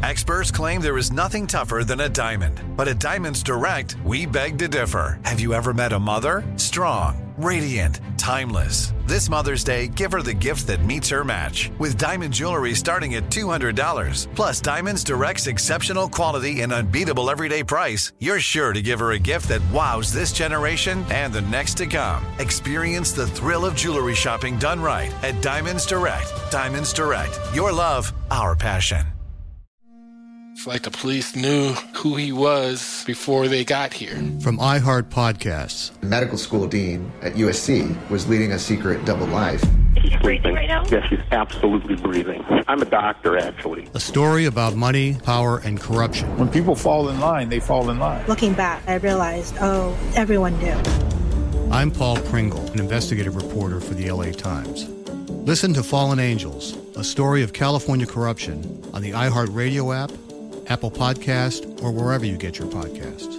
Experts claim there is nothing tougher than a diamond. But at Diamonds Direct, we beg to differ. Have you ever met a mother? Strong, radiant, timeless. This Mother's Day, give her the gift that meets her match. With diamond jewelry starting at $200. Plus Diamonds Direct's exceptional quality and unbeatable everyday price, you're sure to give her a gift that wows this generation and the next to come. Experience the thrill of jewelry shopping done right at Diamonds Direct. Diamonds Direct. Your love, our passion. It's like the police knew who he was before they got here. From iHeart Podcasts. The medical school dean at USC was leading a secret double life. She's breathing right now? Yes, she's absolutely breathing. I'm a doctor, actually. A story about money, power, and corruption. When people fall in line, they fall in line. Looking back, I realized, everyone knew. I'm Paul Pringle, an investigative reporter for the LA Times. Listen to Fallen Angels, a story of California corruption on the iHeart Radio app, Apple Podcast, or wherever you get your podcasts.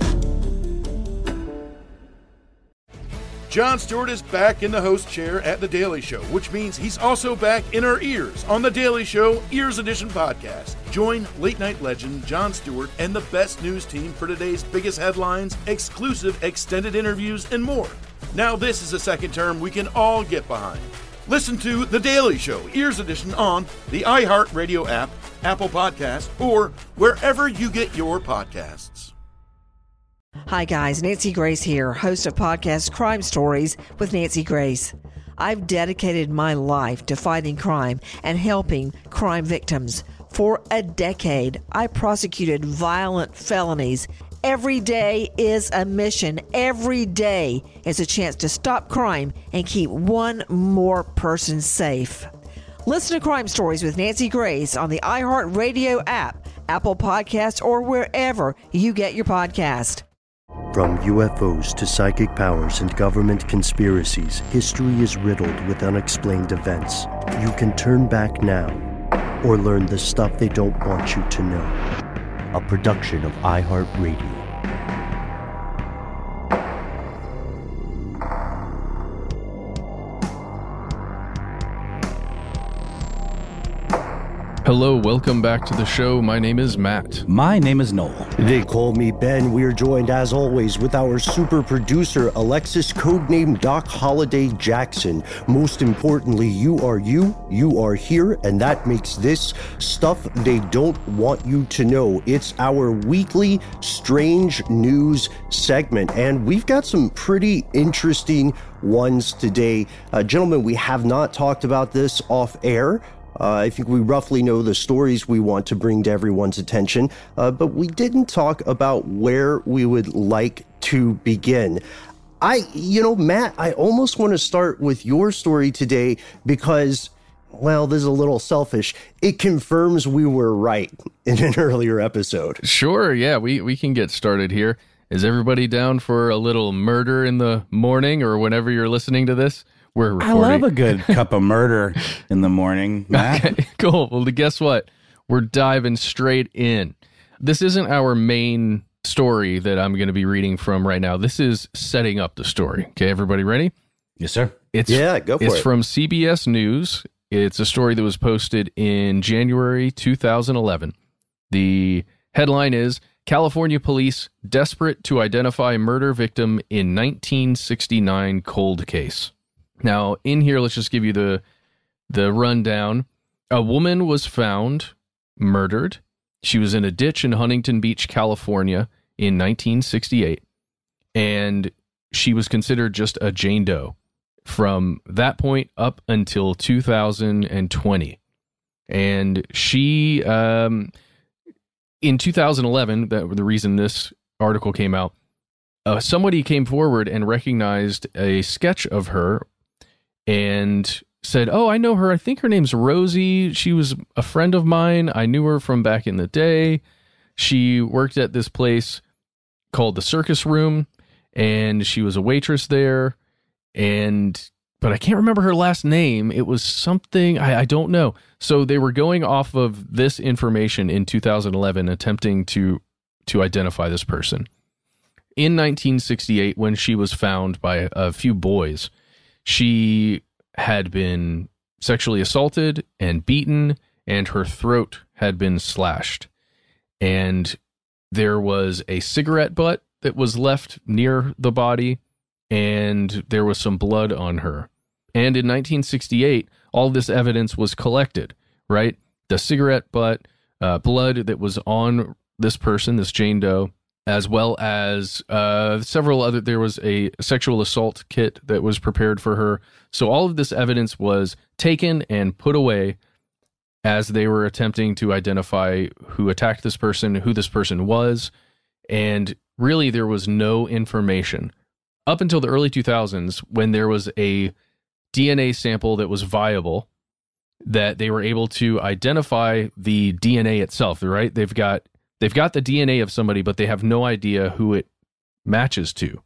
Jon Stewart is back in the host chair at The Daily Show, which means he's also back in our ears on The Daily Show Ears Edition podcast. Join late-night legend Jon Stewart and the best news team for today's biggest headlines, exclusive extended interviews, and more. Now this is a second term we can all get behind. Listen to The Daily Show Ears Edition on the iHeart Radio app, Apple Podcasts, or wherever you get your podcasts. Hi guys, Nancy Grace here, host of podcast Crime Stories with Nancy Grace. I've dedicated my life to fighting crime and helping crime victims. For a decade, I prosecuted violent felonies. Every day is a mission. Every day is a chance to stop crime and keep one more person safe. Listen to Crime Stories with Nancy Grace on the iHeart Radio app, Apple Podcasts, or wherever you get your podcast. From UFOs to psychic powers and government conspiracies, history is riddled with unexplained events. You can turn back now or learn the stuff they don't want you to know. A production of iHeartRadio. Hello, welcome back to the show. My name is Matt. My name is Noel. They call me Ben. We're joined, as always, with our super producer, Alexis, codename Doc Holliday Jackson. Most importantly, you are here, and that makes this stuff they don't want you to know. It's our weekly Strange News segment, and we've got some pretty interesting ones today. Gentlemen, we have not talked about this off air. I think we roughly know the stories we want to bring to everyone's attention, but we didn't talk about where we would like to begin. Matt, I almost want to start with your story today because, well, this is a little selfish. It confirms we were right in an earlier episode. Sure, yeah, we can get started here. Is everybody down for a little murder in the morning or whenever you're listening to this? We're recording. I love a good cup of murder in the morning, Matt. Okay, cool. Well, guess what? We're diving straight in. This isn't our main story that I'm going to be reading from right now. This is setting up the story. Okay, everybody ready? Yes, sir. Go for it. It's from CBS News. It's a story that was posted in January 2011. The headline is, California police desperate to identify murder victim in 1969 cold case. Now, in here, let's just give you the rundown. A woman was found murdered. She was in a ditch in Huntington Beach, California in 1968, and she was considered just a Jane Doe from that point up until 2020. And she, in 2011, the reason this article came out, somebody came forward and recognized a sketch of her and said, oh, I know her. I think her name's Rosie. She was a friend of mine. I knew her from back in the day. She worked at this place called the Circus Room, and she was a waitress there. But I can't remember her last name. It was something, I don't know. So they were going off of this information in 2011, attempting to identify this person. In 1968, when she was found by a few boys, she had been sexually assaulted and beaten, and her throat had been slashed, and there was a cigarette butt that was left near the body, and there was some blood on her. And in 1968, all this evidence was collected, right? The cigarette butt, blood that was on this person, this Jane Doe, as well as several other, there was a sexual assault kit that was prepared for her. So all of this evidence was taken and put away as they were attempting to identify who attacked this person, who this person was, and really there was no information. Up until the early 2000s, when there was a DNA sample that was viable, that they were able to identify the DNA itself, right? They've got the DNA of somebody, but they have no idea who it matches to.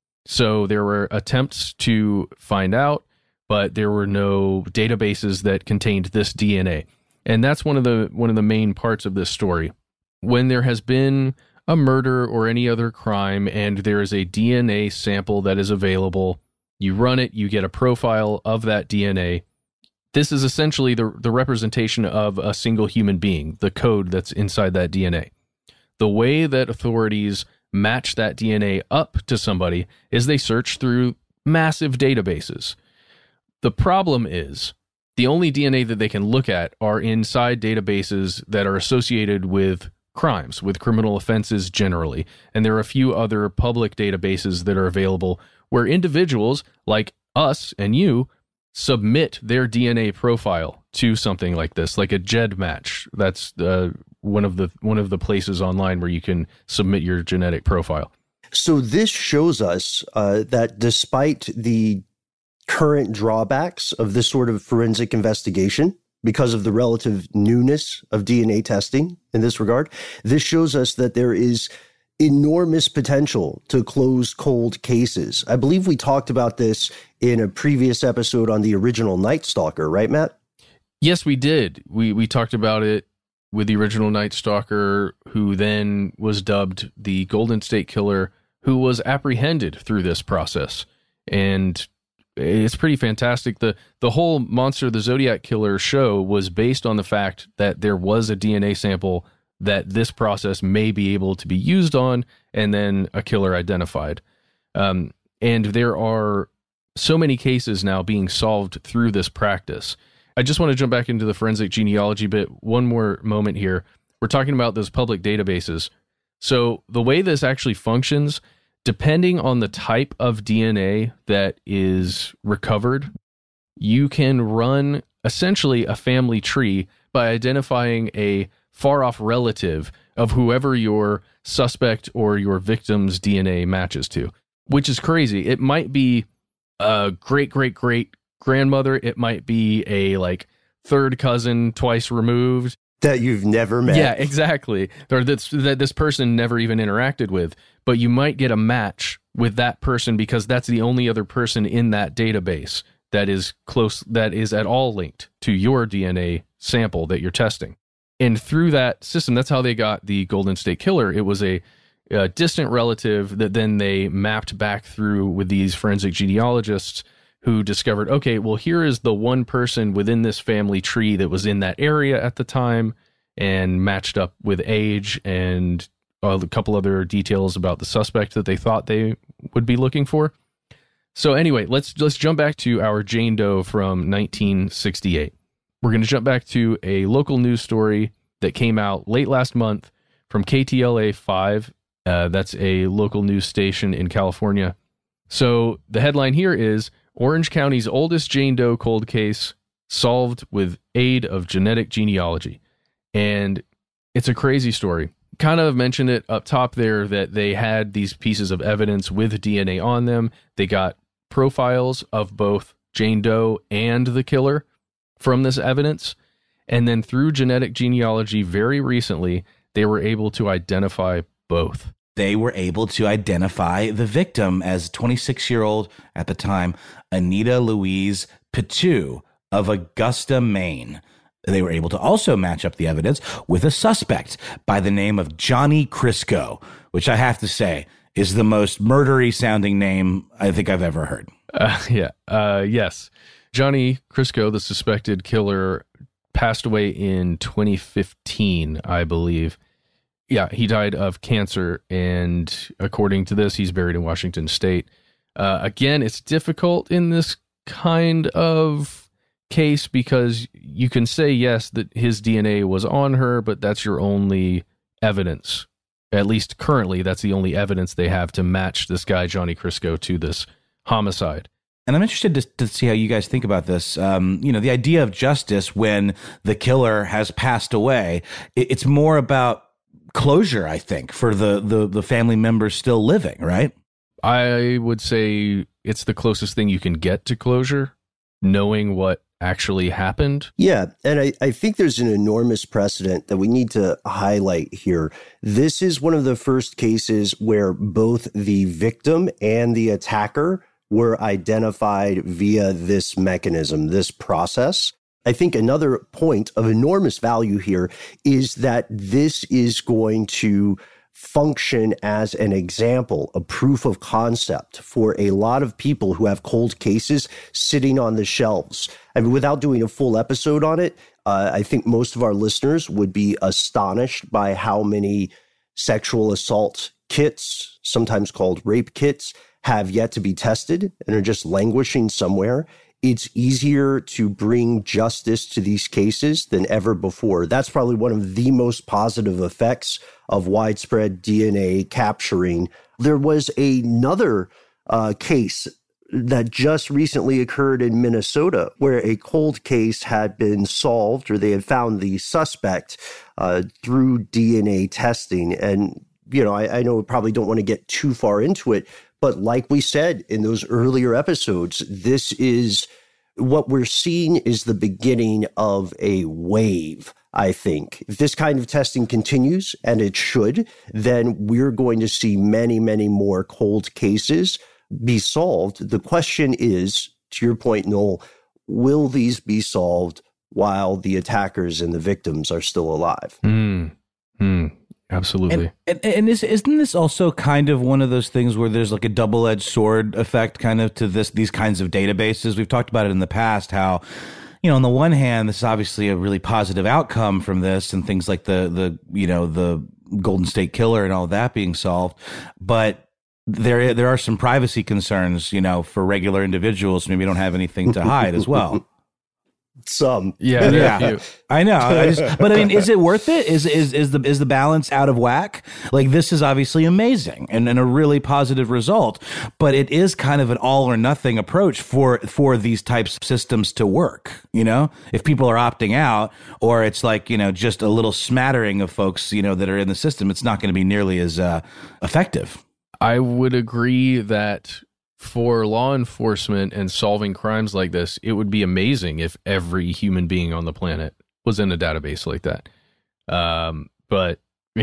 So there were attempts to find out, but there were no databases that contained this DNA. And that's one of the main parts of this story. When there has been a murder or any other crime and there is a DNA sample that is available, you run it, you get a profile of that DNA. This is essentially the representation of a single human being, the code that's inside that DNA. The way that authorities match that DNA up to somebody is they search through massive databases. The problem is the only DNA that they can look at are inside databases that are associated with crimes, with criminal offenses generally. And there are a few other public databases that are available where individuals like us and you submit their DNA profile to something like this, like a GEDmatch. That's one of the places online where you can submit your genetic profile. So this shows us that despite the current drawbacks of this sort of forensic investigation, because of the relative newness of DNA testing in this regard, this shows us that there is enormous potential to close cold cases. I believe we talked about this in a previous episode on the original Night Stalker, right, Matt? Yes, we did. We talked about it with the original Night Stalker, who then was dubbed the Golden State Killer, who was apprehended through this process. And it's pretty fantastic. The whole Monster the Zodiac Killer show was based on the fact that there was a DNA sample that this process may be able to be used on, and then a killer identified. And there are so many cases now being solved through this practice. I just want to jump back into the forensic genealogy bit one more moment here. We're talking about those public databases. So the way this actually functions, depending on the type of DNA that is recovered, you can run essentially a family tree by identifying a far-off relative of whoever your suspect or your victim's DNA matches to, which is crazy. It might be a great-great-great-grandmother. It might be a, third cousin twice removed. That you've never met. Yeah, exactly. Or that this person never even interacted with. But you might get a match with that person because that's the only other person in that database that is close, that is at all linked to your DNA sample that you're testing. And through that system, that's how they got the Golden State Killer. It was a distant relative that then they mapped back through with these forensic genealogists who discovered, okay, well, here is the one person within this family tree that was in that area at the time, and matched up with age and a couple other details about the suspect that they thought they would be looking for. So anyway, let's jump back to our Jane Doe from 1968. We're going to jump back to a local news story that came out late last month from KTLA 5. That's a local news station in California. So the headline here is, Orange County's oldest Jane Doe cold case solved with aid of genetic genealogy. And it's a crazy story. Kind of mentioned it up top there that they had these pieces of evidence with DNA on them. They got profiles of both Jane Doe and the killer from this evidence. And then through genetic genealogy very recently, they were able to identify both. They were able to identify the victim as 26-year-old, at the time, Anita Louise Pitou of Augusta, Maine. They were able to also match up the evidence with a suspect by the name of Johnny Crisco, which I have to say is the most murdery sounding name I think I've ever heard. Yes. Johnny Crisco, the suspected killer, passed away in 2015, I believe. Yeah, he died of cancer, and according to this, he's buried in Washington State. Again, it's difficult in this kind of case because you can say, yes, that his DNA was on her, but that's your only evidence. At least currently, that's the only evidence they have to match this guy, Johnny Crisco, to this homicide. And I'm interested to see how you guys think about this. The idea of justice when the killer has passed away, it's more about closure, I think, for the family members still living, right? I would say it's the closest thing you can get to closure, knowing what actually happened. Yeah, and I think there's an enormous precedent that we need to highlight here. This is one of the first cases where both the victim and the attacker were identified via this mechanism, this process. I think another point of enormous value here is that this is going to function as an example, a proof of concept for a lot of people who have cold cases sitting on the shelves. I mean, without doing a full episode on it, I think most of our listeners would be astonished by how many sexual assault kits, sometimes called rape kits, have yet to be tested and are just languishing somewhere. It's easier to bring justice to these cases than ever before. That's probably one of the most positive effects of widespread DNA capturing. There was another case that just recently occurred in Minnesota where a cold case had been solved, or they had found the suspect through DNA testing. And, I know we probably don't want to get too far into it, but like we said in those earlier episodes, this is what we're seeing is the beginning of a wave, I think. If this kind of testing continues, and it should, then we're going to see many, many more cold cases be solved. The question is, to your point, Noel, will these be solved while the attackers and the victims are still alive? Absolutely. And isn't this also kind of one of those things where there's like a double-edged sword effect kind of to these kinds of databases? We've talked about it in the past, how, on the one hand, this is obviously a really positive outcome from this and things like the Golden State Killer and all that being solved. But there are some privacy concerns, for regular individuals. Maybe don't have anything to hide as well. Some. Yeah. I know. But I mean, is it worth it? Is the balance out of whack? Like, this is obviously amazing and a really positive result, but it is kind of an all or nothing approach for these types of systems to work. If people are opting out, or it's like, just a little smattering of folks, that are in the system, it's not going to be nearly as effective. I would agree that for law enforcement and solving crimes like this, it would be amazing if every human being on the planet was in a database like that. But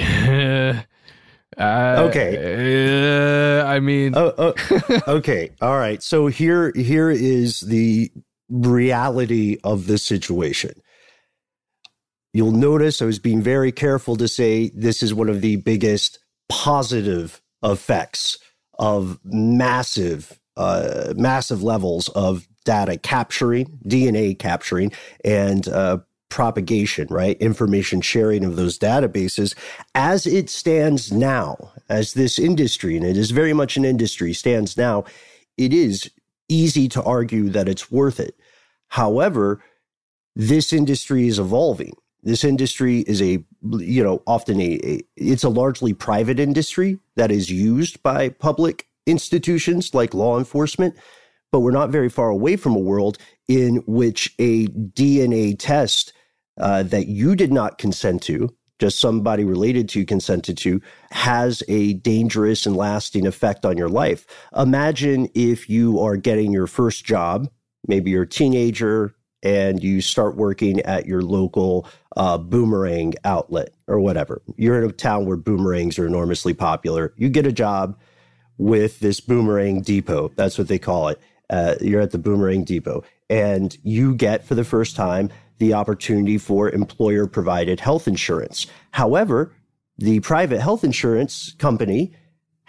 okay. I mean, okay. All right. So here is the reality of the situation. You'll notice I was being very careful to say this is one of the biggest positive effects of massive levels of data capturing, DNA capturing, and propagation, right? Information sharing of those databases. As it stands now, as this industry, and it is very much an industry, stands now, it is easy to argue that it's worth it. However, this industry is evolving. This industry is often it's a largely private industry that is used by public institutions like law enforcement, but we're not very far away from a world in which a DNA test that you did not consent to, just somebody related to you consented to, has a dangerous and lasting effect on your life. Imagine if you are getting your first job, maybe you're a teenager, and you start working at your local boomerang outlet or whatever. You're in a town where boomerangs are enormously popular. You get a job with this boomerang depot. That's what they call it. You're at the boomerang depot, and you get, for the first time, the opportunity for employer-provided health insurance. However, the private health insurance company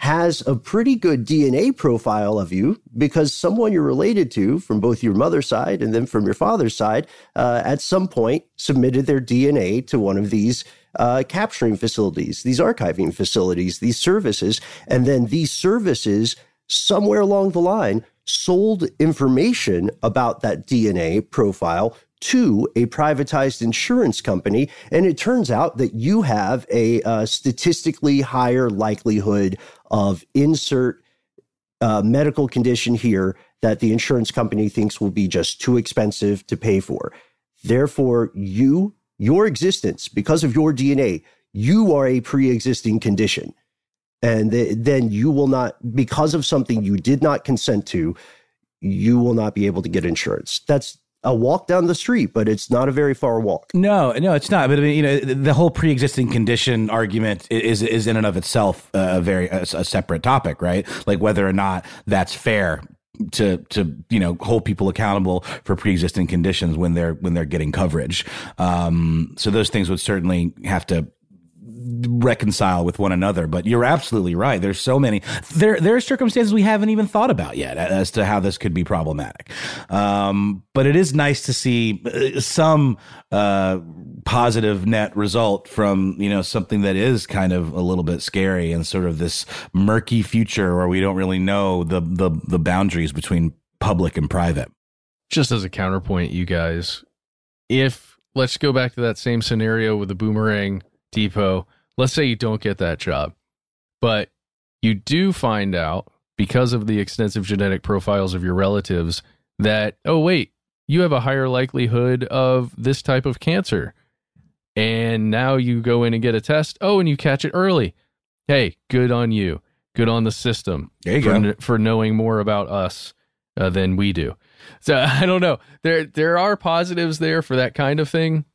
has a pretty good DNA profile of you because someone you're related to from both your mother's side and then from your father's side at some point submitted their DNA to one of these capturing facilities, these archiving facilities, these services. And then these services, somewhere along the line, sold information about that DNA profile to a privatized insurance company. And it turns out that you have a statistically higher likelihood of insert medical condition here that the insurance company thinks will be just too expensive to pay for. Therefore, your existence, because of your DNA, you are a pre-existing condition. And then you will not, because of something you did not consent to, you will not be able to get insurance. That's a walk down the street, but it's not a very far walk. No, it's not. But I mean, the whole pre-existing condition argument is in and of itself a separate topic, right? Like whether or not that's fair to hold people accountable for pre-existing conditions when they're getting coverage. So those things would certainly have to reconcile with one another. But you're absolutely right. There's so many. There are circumstances we haven't even thought about yet as to how this could be problematic. But it is nice to see some positive net result from something that is kind of a little bit scary and sort of this murky future where we don't really know the boundaries between public and private. Just as a counterpoint, you guys, let's go back to that same scenario with the Boomerang Depot. Let's say you don't get that job, but you do find out because of the extensive genetic profiles of your relatives that, oh, wait, you have a higher likelihood of this type of cancer. And now you go in and get a test. Oh, and you catch it early. Hey, good on you. Good on the system for knowing more about us than we do. So I don't know. There are positives there for that kind of thing.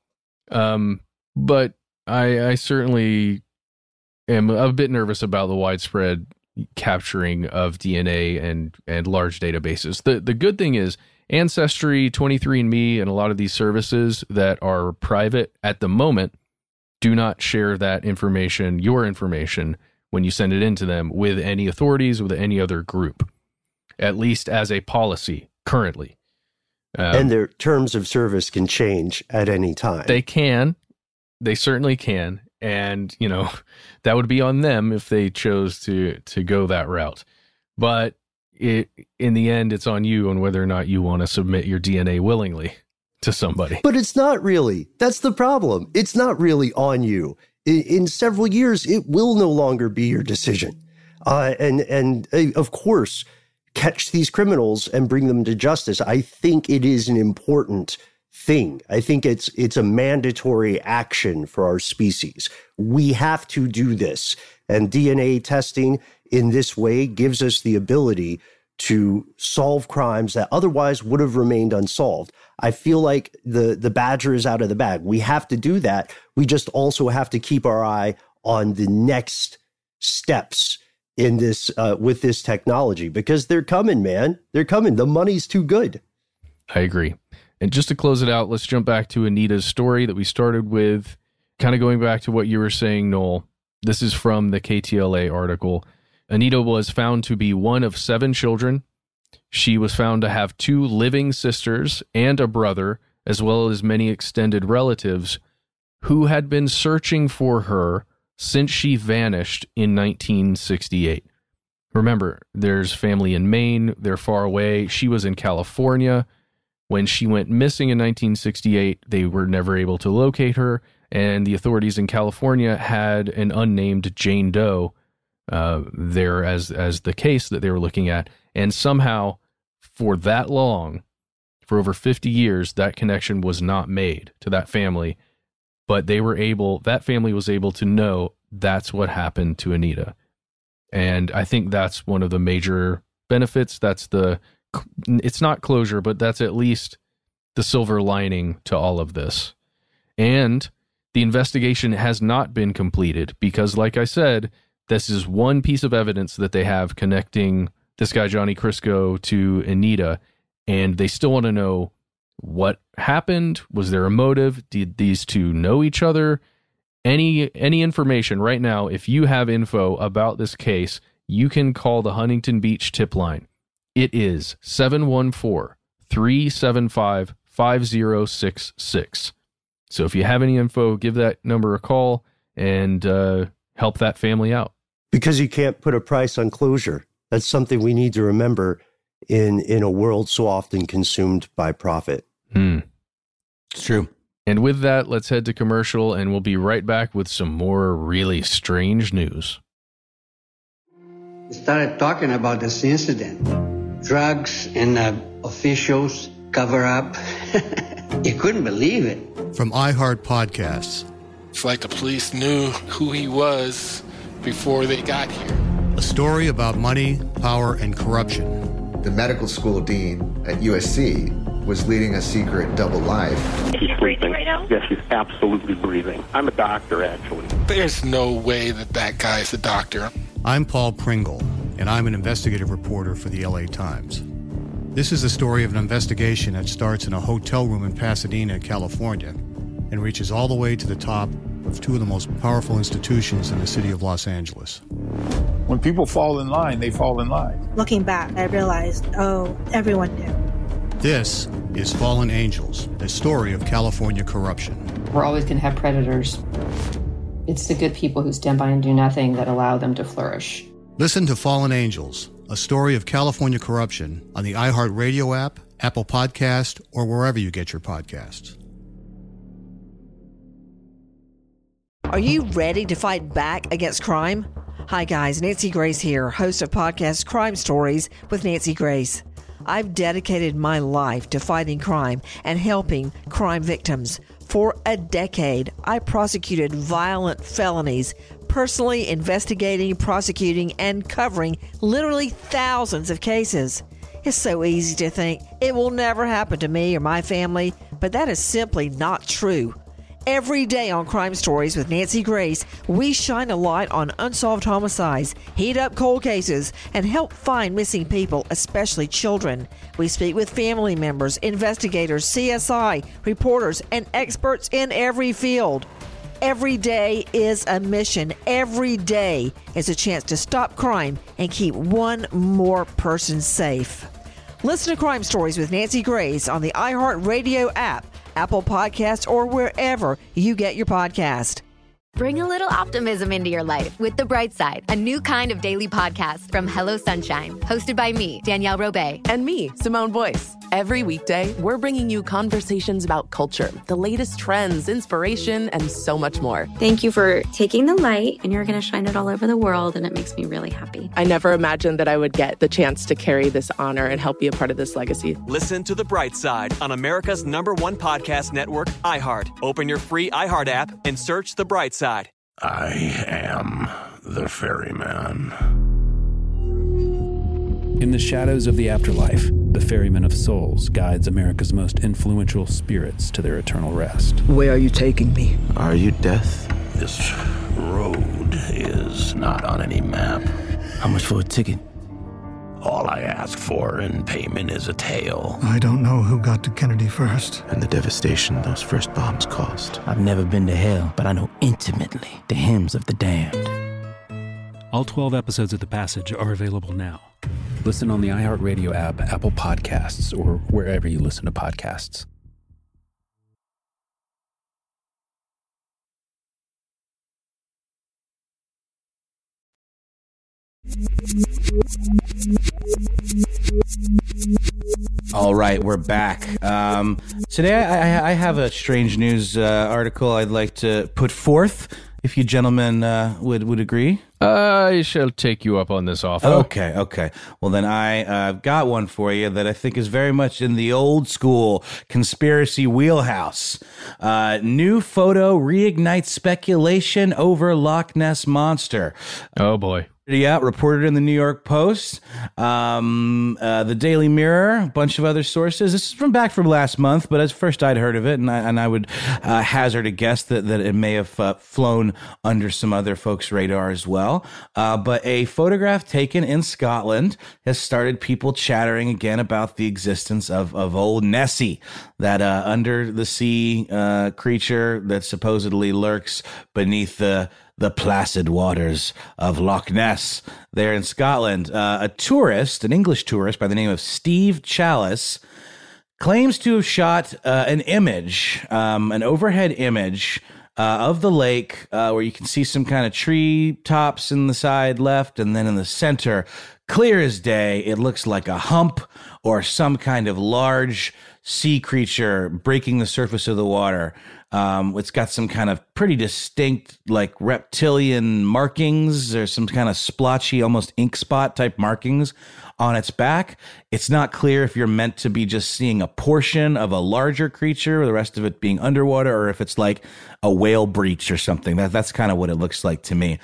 But I certainly am a bit nervous about the widespread capturing of DNA and large databases. The good thing is Ancestry, 23andMe, and a lot of these services that are private at the moment do not share that information, your information, when you send it in to them with any authorities, with any other group, at least as a policy currently. And their terms of service can change at any time. They can. They certainly can. And, that would be on them if they chose to go that route. But in the end, it's on you on whether or not you want to submit your DNA willingly to somebody. But it's not really. That's the problem. It's not really on you. In several years, it will no longer be your decision. And of course, catch these criminals and bring them to justice. I think it is an important thing. I think it's a mandatory action for our species. We have to do this. And DNA testing in this way gives us the ability to solve crimes that otherwise would have remained unsolved. I feel like the badger is out of the bag. We have to do that. We just also have to keep our eye on the next steps in this with this technology, because they're coming, man. They're coming. The money's too good. I agree. And just to close it out, let's jump back to Anita's story that we started with, kind of going back to what you were saying, Noel. This is from the KTLA article. Anita was found to be one of 7 children. She was found to have 2 living sisters and a brother, as well as many extended relatives who had been searching for her since she vanished in 1968. Remember, there's family in Maine. They're far away. She was in California. When she went missing in 1968, they were never able to locate her, and the authorities in California had an unnamed Jane Doe there as the case that they were looking at. And somehow, for that long, for over 50 years, that connection was not made to that family. But that family was able to know that's what happened to Anita. And I think that's one of the major benefits. It's not closure, but that's at least the silver lining to all of this. And the investigation has not been completed because, like I said, this is one piece of evidence that they have connecting this guy, Johnny Crisco, to Anita, and they still want to know what happened. Was there a motive? Did these two know each other? Any information right now, if you have info about this case, you can call the Huntington Beach tip line. It is 714-375-5066. So if you have any info, give that number a call and help that family out. Because you can't put a price on closure. That's something we need to remember in a world so often consumed by profit. It's true. And with that, let's head to commercial, and we'll be right back with some more really strange news. We started talking about this incident. Drugs and officials cover up. You couldn't believe it. From iHeart Podcasts. It's like the police knew who he was before they got here. A story about money, power, and corruption. The medical school dean at USC was leading a secret double life. She's breathing right now? Yes, she's absolutely breathing. I'm a doctor, actually. There's no way that guy's a doctor. I'm Paul Pringle, and I'm an investigative reporter for the LA Times. This is the story of an investigation that starts in a hotel room in Pasadena, California, and reaches all the way to the top of two of the most powerful institutions in the city of Los Angeles. When people fall in line, they fall in line. Looking back, I realized, everyone knew. This is Fallen Angels, a story of California corruption. We're always going to have predators. It's the good people who stand by and do nothing that allow them to flourish. Listen to Fallen Angels, a story of California corruption on the iHeart Radio app, Apple Podcast, or wherever you get your podcasts. Are you ready to fight back against crime? Hi guys, Nancy Grace here, host of podcast Crime Stories with Nancy Grace. I've dedicated my life to fighting crime and helping crime victims. For a decade, I prosecuted violent felonies, personally investigating, prosecuting, and covering literally thousands of cases. It's so easy to think it will never happen to me or my family, but that is simply not true. Every day on Crime Stories with Nancy Grace, we shine a light on unsolved homicides, heat up cold cases, and help find missing people, especially children. We speak with family members, investigators, CSI, reporters, and experts in every field. Every day is a mission. Every day is a chance to stop crime and keep one more person safe. Listen to Crime Stories with Nancy Grace on the iHeart Radio app, Apple Podcasts, or wherever you get your podcast. Bring a little optimism into your life with The Bright Side, a new kind of daily podcast from Hello Sunshine, hosted by me, Danielle Robay. And me, Simone Boyce. Every weekday, we're bringing you conversations about culture, the latest trends, inspiration, and so much more. Thank you for taking the light, and you're going to shine it all over the world, and it makes me really happy. I never imagined that I would get the chance to carry this honor and help be a part of this legacy. Listen to The Bright Side on America's #1 podcast network, iHeart. Open your free iHeart app and search The Bright Side. I am the ferryman. In the shadows of the afterlife, the Ferryman of Souls guides America's most influential spirits to their eternal rest. Where are you taking me? Are you death? This road is not on any map. How much for a ticket? All I ask for in payment is a tale. I don't know who got to Kennedy first. And the devastation those first bombs caused. I've never been to hell, but I know intimately the hymns of the damned. All 12 episodes of The Passage are available now. Listen on the iHeartRadio app, Apple Podcasts, or wherever you listen to podcasts. All right, we're back. Today I have a strange news article I'd like to put forth, if you gentlemen would agree. I shall take you up on this offer. Okay. Well, then I've got one for you that I think is very much in the old school conspiracy wheelhouse. New photo reignites speculation over Loch Ness Monster. Oh, boy. Yeah, reported in the New York Post, the Daily Mirror, a bunch of other sources. This is from last month, but at first I'd heard of it, and I would hazard a guess that it may have flown under some other folks' radar as well. But a photograph taken in Scotland has started people chattering again about the existence of old Nessie, that under the sea creature that supposedly lurks beneath the the placid waters of Loch Ness there in Scotland. A tourist, an English tourist by the name of Steve Chalice, claims to have shot an image, an overhead image of the lake where you can see some kind of tree tops in the side left, and then in the center, clear as day, it looks like a hump or some kind of large sea creature breaking the surface of the water. It's got some kind of pretty distinct, like reptilian markings. There's some kind of splotchy, almost ink spot type markings on its back. It's not clear if you're meant to be just seeing a portion of a larger creature or the rest of it being underwater, or if it's like a whale breach or something. That's kind of what it looks like to me.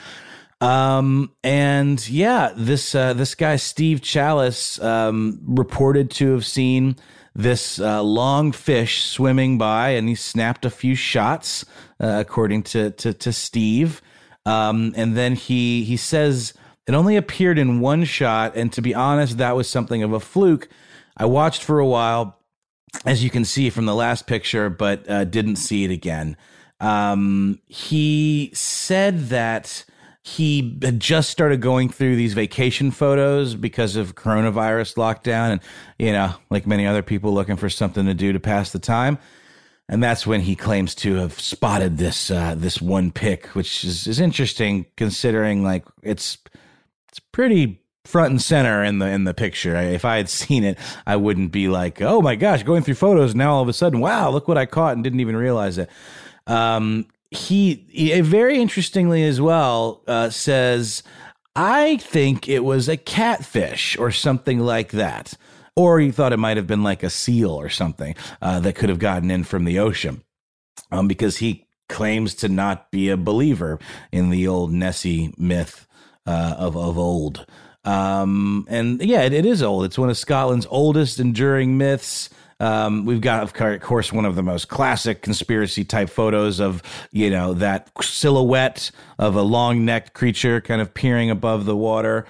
And yeah, this guy, Steve Chalice, reported to have seen this long fish swimming by, and he snapped a few shots, according to Steve. And then he says it only appeared in one shot, and to be honest, that was something of a fluke. I watched for a while, as you can see from the last picture, but didn't see it again. He said that he had just started going through these vacation photos because of coronavirus lockdown, and, you know, like many other people, looking for something to do to pass the time. And that's when he claims to have spotted this one pic, which is interesting considering like it's pretty front and center in the picture. If I had seen it, I wouldn't be like, oh my gosh, going through photos now all of a sudden, wow, look what I caught and didn't even realize it. He very interestingly as well says, I think it was a catfish or something like that. Or he thought it might have been like a seal or something that could have gotten in from the ocean, because he claims to not be a believer in the old Nessie myth of old. And yeah, it is old. It's one of Scotland's oldest enduring myths. We've got, of course, one of the most classic conspiracy type photos of, you know, that silhouette of a long necked creature kind of peering above the water.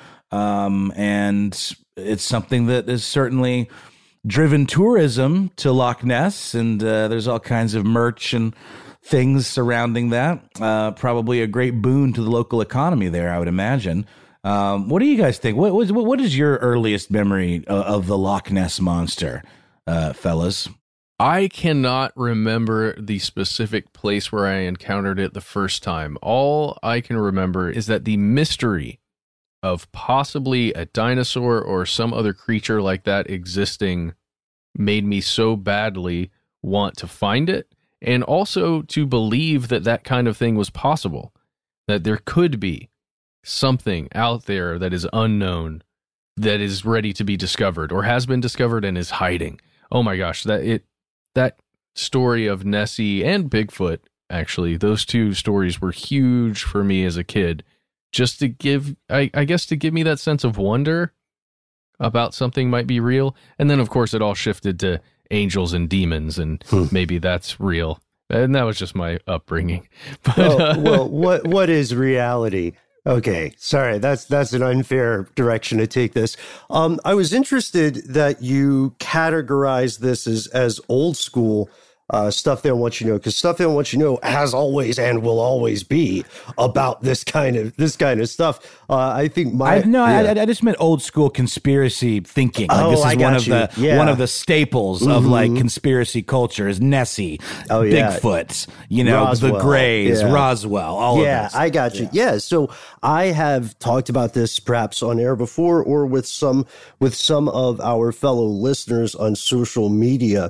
And it's something that has certainly driven tourism to Loch Ness. And there's all kinds of merch and things surrounding that. Probably a great boon to the local economy there, I would imagine. What do you guys think? What is your earliest memory of the Loch Ness monster? Fellas, I cannot remember the specific place where I encountered it the first time. All I can remember is that the mystery of possibly a dinosaur or some other creature like that existing made me so badly want to find it, and also to believe that that kind of thing was possible, that there could be something out there that is unknown, that is ready to be discovered or has been discovered and is hiding. Oh my gosh, that story of Nessie and Bigfoot, actually, those two stories were huge for me as a kid. Just to give, I guess, to give me that sense of wonder about something might be real. And then, of course, it all shifted to angels and demons, and maybe that's real. And that was just my upbringing. But, well, what is reality? Okay, sorry, that's an unfair direction to take this. I was interested that you categorize this as old school Stuff They Don't Want You to Know, because Stuff They Don't Want You to Know has always and will always be about this kind of stuff. I think I just meant old school conspiracy thinking. Like, this is one of the staples of like conspiracy culture is Nessie, Bigfoot, Roswell, the Greys, Roswell, all of this. I got you. Yeah. So I have talked about this perhaps on air before or with some of our fellow listeners on social media.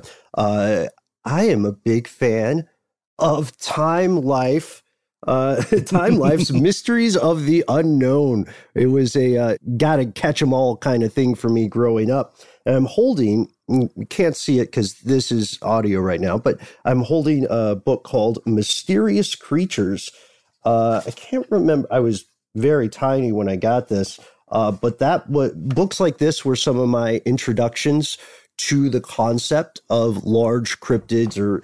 I am a big fan of Time Life's Mysteries of the Unknown. It was a gotta catch 'em all kind of thing for me growing up. And I'm holding, you can't see it because this is audio right now, but I'm holding a book called Mysterious Creatures. I can't remember. I was very tiny when I got this, but books like this were some of my introductions to the concept of large cryptids or,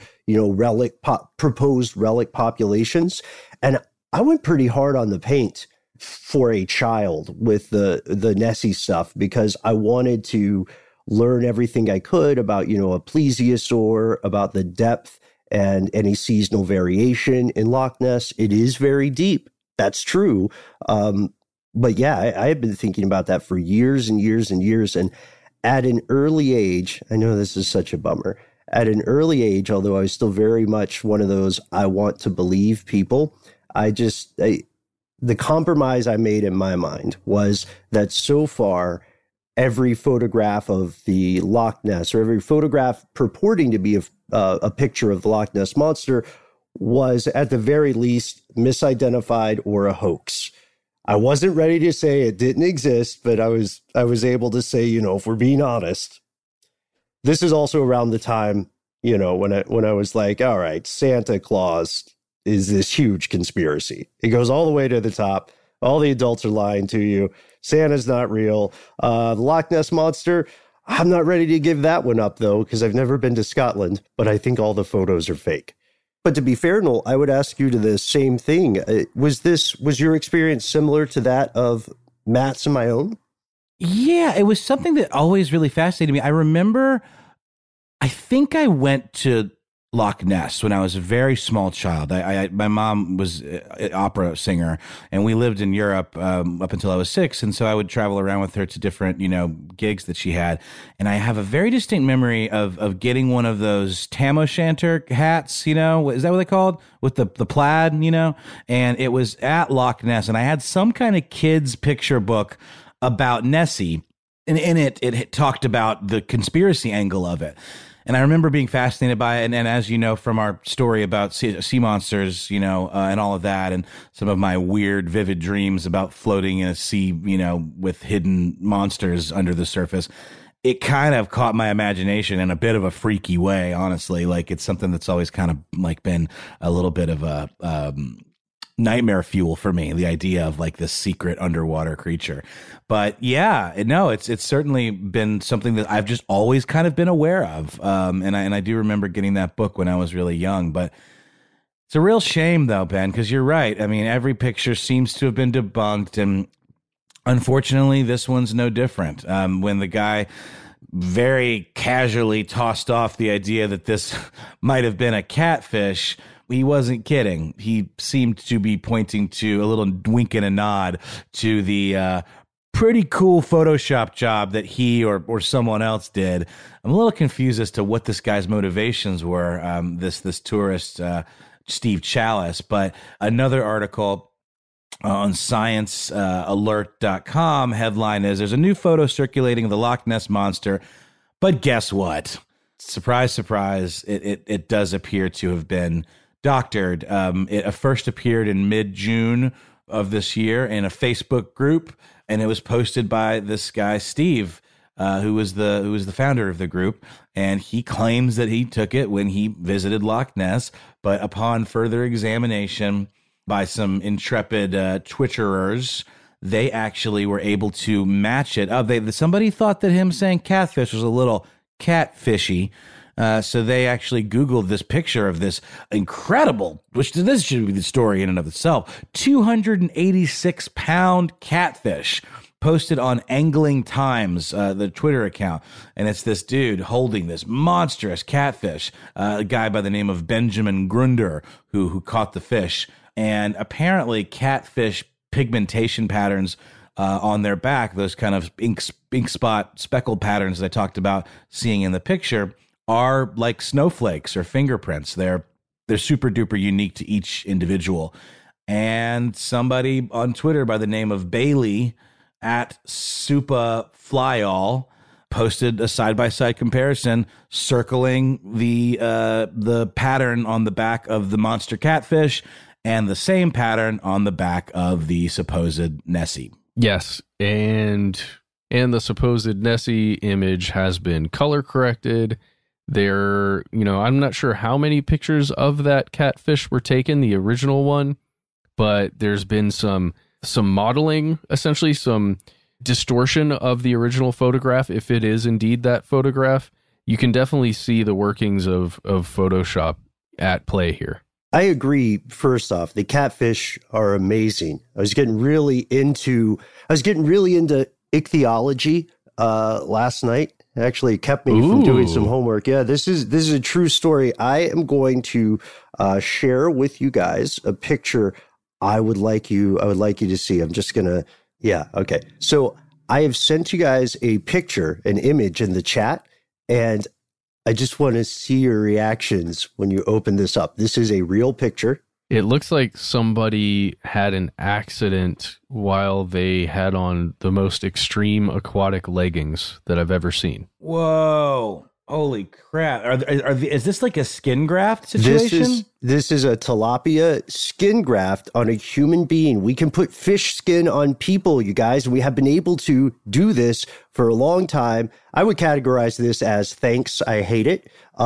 proposed relic populations. And I went pretty hard on the paint for a child with the Nessie stuff because I wanted to learn everything I could about, a plesiosaur, about the depth and any seasonal variation in Loch Ness. It is very deep. that's true. But yeah, I have been thinking about that for years and years and years. And at an early age, I know this is such a bummer. At an early age, although I was still very much one of those I want to believe people, the compromise I made in my mind was that so far, every photograph of the Loch Ness, or every photograph purporting to be a picture of the Loch Ness Monster, was at the very least misidentified or a hoax. I wasn't ready to say it didn't exist, but I was able to say, if we're being honest. This is also around the time, when I was like, all right, Santa Claus is this huge conspiracy. It goes all the way to the top. All the adults are lying to you. Santa's not real. The Loch Ness Monster, I'm not ready to give that one up, though, because I've never been to Scotland, but I think all the photos are fake. But to be fair, Noel, I would ask you to the same thing. Was your experience similar to that of Matt's and my own? Yeah, it was something that always really fascinated me. I remember, I think I went to Loch Ness when I was a very small child. My mom was an opera singer, and we lived in Europe up until I was 6, and so I would travel around with her to different, gigs that she had. And I have a very distinct memory of getting one of those tam o'shanter hats, is that what they called? With the plaid, And it was at Loch Ness, and I had some kind of kids picture book about Nessie, and in it talked about the conspiracy angle of it. And I remember being fascinated by it. And as you know, from our story about sea monsters, and all of that, and some of my weird, vivid dreams about floating in a sea, with hidden monsters under the surface, it kind of caught my imagination in a bit of a freaky way, honestly. Like, it's something that's always kind of like been a little bit of a nightmare fuel for me, the idea of like this secret underwater creature. But yeah, it's certainly been something that I've just always kind of been aware of. And I do remember getting that book when I was really young, but it's a real shame though, Ben, because you're right. I mean, every picture seems to have been debunked, and unfortunately this one's no different. When the guy very casually tossed off the idea that this might have been a catfish, he wasn't kidding. He seemed to be pointing to a little wink and a nod to the pretty cool Photoshop job that he or someone else did. I'm a little confused as to what this guy's motivations were, this tourist, Steve Chalice. But another article on sciencealert.com headline is, there's a new photo circulating of the Loch Ness Monster, but guess what? Surprise, surprise, it does appear to have been doctored. It first appeared in mid-June of this year in a Facebook group, and it was posted by this guy Steve, who was the founder of the group, and he claims that he took it when he visited Loch Ness, but upon further examination by some intrepid Twitterers, they actually were able to match it up. Somebody thought that him saying catfish was a little catfishy. So they actually Googled this picture of this incredible, which this should be the story in and of itself, 286-pound catfish posted on Angling Times, the Twitter account. And it's this dude holding this monstrous catfish, a guy by the name of Benjamin Grunder, who caught the fish. And apparently catfish pigmentation patterns on their back, those kind of ink spot speckled patterns that I talked about seeing in the picture, are like snowflakes or fingerprints. They're super duper unique to each individual. And somebody on Twitter by the name of Bailey at SupaFlyall posted a side-by-side comparison circling the pattern on the back of the monster catfish and the same pattern on the back of the supposed Nessie. Yes, and the supposed Nessie image has been color corrected. There, I'm not sure how many pictures of that catfish were taken, the original one, but there's been some modeling, essentially some distortion of the original photograph. If it is indeed that photograph, you can definitely see the workings of Photoshop at play here. I agree. First off, the catfish are amazing. I was getting really into ichthyology last night. Actually, it kept me from doing some homework. Yeah, this is a true story. I am going to share with you guys a picture I would like you to see. I'm just going to, yeah, okay. So I have sent you guys a picture, an image in the chat, and I just want to see your reactions when you open this up. This is a real picture. It looks like somebody had an accident while they had on the most extreme aquatic leggings that I've ever seen. Whoa. Holy crap. Is this like a skin graft situation? This is a tilapia skin graft on a human being. We can put fish skin on people, you guys, and we have been able to do for a long time. I would categorize this as thanks, I hate it.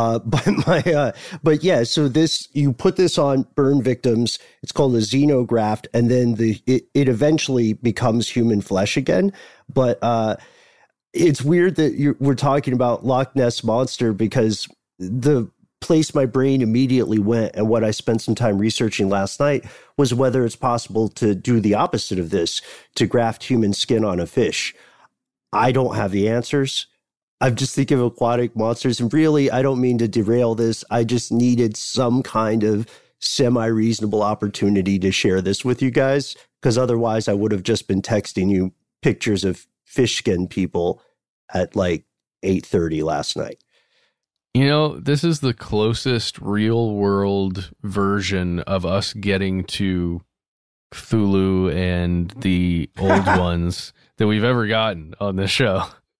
But yeah, so you put this on burn victims. It's called a xenograft, and then it eventually becomes human flesh again. But it's weird that we're talking about Loch Ness Monster, because the place my brain immediately went, and what I spent some time researching last night, was whether it's possible to do the opposite of this, to graft human skin on a fish. I don't have the answers. I'm just thinking of aquatic monsters, and really, I don't mean to derail this. I just needed some kind of semi-reasonable opportunity to share this with you guys, because otherwise I would have just been texting you pictures of fish skin people at like 8:30 last night. You know, this is the closest real world version of us getting to Cthulhu and the old ones that we've ever gotten on this show.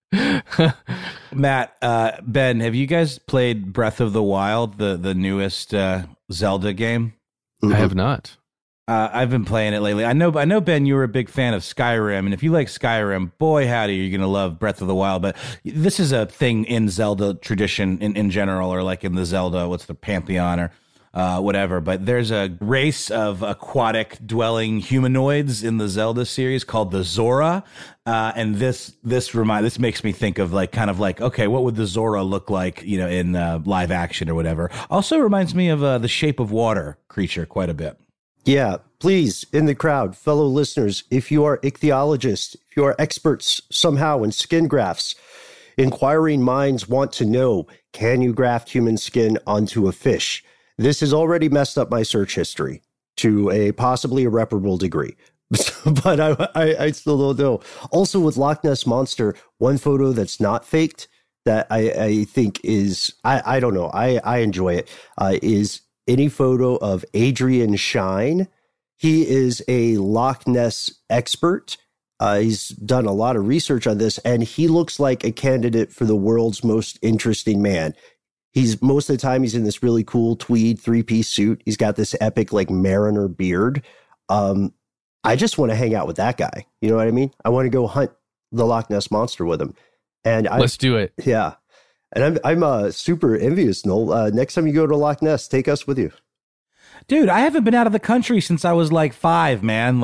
Matt, Ben, have you guys played Breath of the Wild, the newest Zelda game? I have not. I've been playing it lately. I know, Ben, you were a big fan of Skyrim, and if you like Skyrim, boy, howdy, you're going to love Breath of the Wild. But this is a thing in Zelda tradition in general, or like in the Zelda, what's the Pantheon or whatever. But there's a race of aquatic dwelling humanoids in the Zelda series called the Zora. And this makes me think of okay, what would the Zora look like, in live action or whatever? Also reminds me of the Shape of Water creature quite a bit. Yeah, please, in the crowd, fellow listeners, if you are ichthyologists, if you are experts somehow in skin grafts, inquiring minds want to know, can you graft human skin onto a fish? This has already messed up my search history to a possibly irreparable degree. But I still don't know. Also, with Loch Ness Monster, one photo that's not faked that I think is, I don't know, I enjoy it, is any photo of Adrian Shine. He is a Loch Ness expert. He's done a lot of research on this, and he looks like a candidate for the world's most interesting man. Most of the time, he's in this really cool tweed 3-piece suit. He's got this epic, mariner beard. I just want to hang out with that guy. You know what I mean? I want to go hunt the Loch Ness Monster with him. And let's do it. Yeah. And I'm super envious, Noel. Next time you go to Loch Ness, take us with you. Dude, I haven't been out of the country since I was 5, man.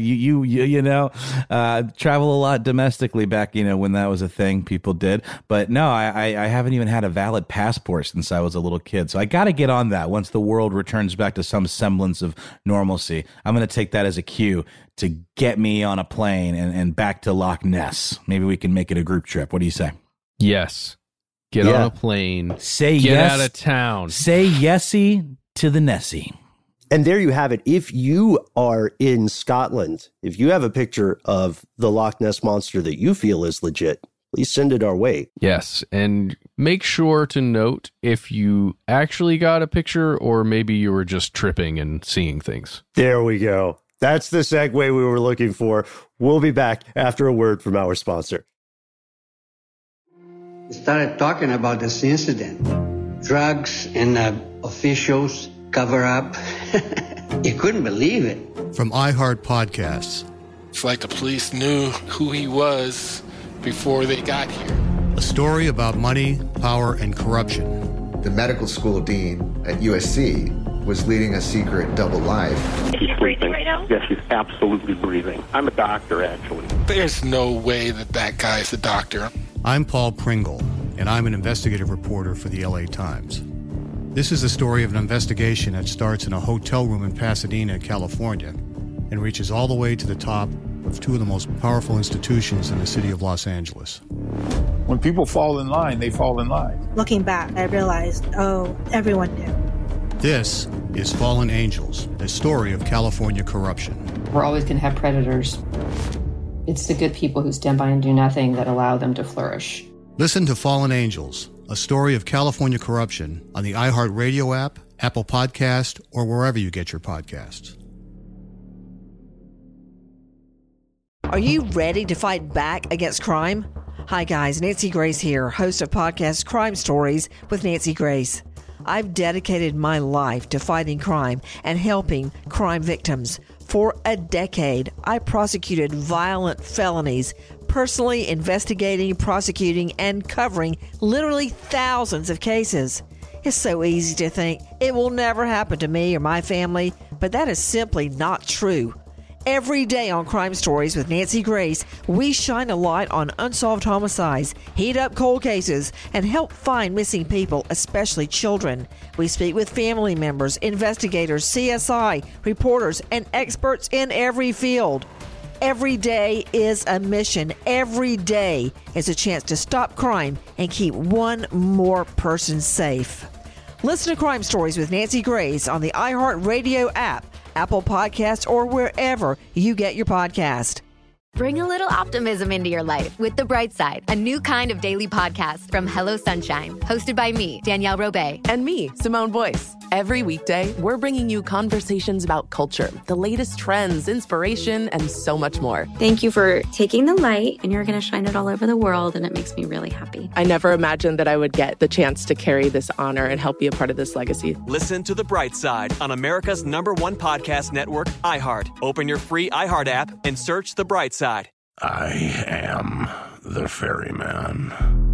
Travel a lot domestically back, when that was a thing people did. But no, I haven't even had a valid passport since I was a little kid. So I got to get on that once the world returns back to some semblance of normalcy. I'm going to take that as a cue to get me on a plane and back to Loch Ness. Maybe we can make it a group trip. What do you say? Yes. Get on a plane. Say get yes. Out of town. Say yesy to the Nessie. And there you have it. If you are in Scotland, if you have a picture of the Loch Ness Monster that you feel is legit, please send it our way. Yes. And make sure to note if you actually got a picture or maybe you were just tripping and seeing things. There we go. That's the segue we were looking for. We'll be back after a word from our sponsor. We started talking about this incident. Drugs and officials cover up. You couldn't believe it. From iHeart Podcasts. It's like the police knew who he was before they got here. A story about money, power, and corruption. The medical school dean at USC was leading a secret double life. She's breathing right now? Yes, she's absolutely breathing. I'm a doctor, actually. There's no way that guy's a doctor. I'm Paul Pringle, and I'm an investigative reporter for the LA Times. This is the story of an investigation that starts in a hotel room in Pasadena, California, and reaches all the way to the top of two of the most powerful institutions in the city of Los Angeles. When people fall in line, they fall in line. Looking back, I realized, everyone knew. This is Fallen Angels, a story of California corruption. We're always going to have predators. It's the good people who stand by and do nothing that allow them to flourish. Listen to Fallen Angels, a story of California corruption on the iHeart Radio app, Apple Podcast, or wherever you get your podcasts. Are you ready to fight back against crime? Hi guys, Nancy Grace here, host of podcast Crime Stories with Nancy Grace. I've dedicated my life to fighting crime and helping crime victims. For a decade, I prosecuted violent felonies, personally investigating, prosecuting, and covering literally thousands of cases. It's so easy to think it will never happen to me or my family, but that is simply not true. Every day on Crime Stories with Nancy Grace, we shine a light on unsolved homicides, heat up cold cases, and help find missing people, especially children. We speak with family members, investigators, CSI, reporters, and experts in every field. Every day is a mission. Every day is a chance to stop crime and keep one more person safe. Listen to Crime Stories with Nancy Grace on the iHeart Radio app, Apple Podcasts, or wherever you get your podcast. Bring a little optimism into your life with The Bright Side, a new kind of daily podcast from Hello Sunshine, hosted by me, Danielle Robay. And me, Simone Boyce. Every weekday, we're bringing you conversations about culture, the latest trends, inspiration, and so much more. Thank you for taking the light, and you're going to shine it all over the world, and it makes me really happy. I never imagined that I would get the chance to carry this honor and help be a part of this legacy. Listen to The Bright Side on America's #1 podcast network, iHeart. Open your free iHeart app and search The Bright Side. I am the ferryman.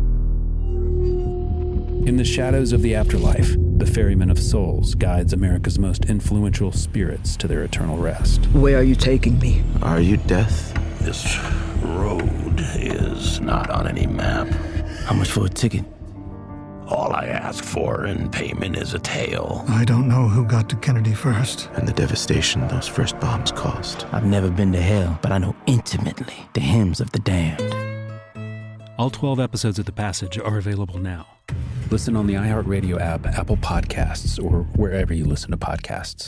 In the shadows of the afterlife, the Ferryman of Souls guides America's most influential spirits to their eternal rest. Where are you taking me? Are you death? This road is not on any map. How much for a ticket? All I ask for in payment is a tale. I don't know who got to Kennedy first. And the devastation those first bombs caused. I've never been to hell, but I know intimately the hymns of the damned. All 12 episodes of The Passage are available now. Listen on the iHeart Radio app, Apple Podcasts, or wherever you listen to podcasts.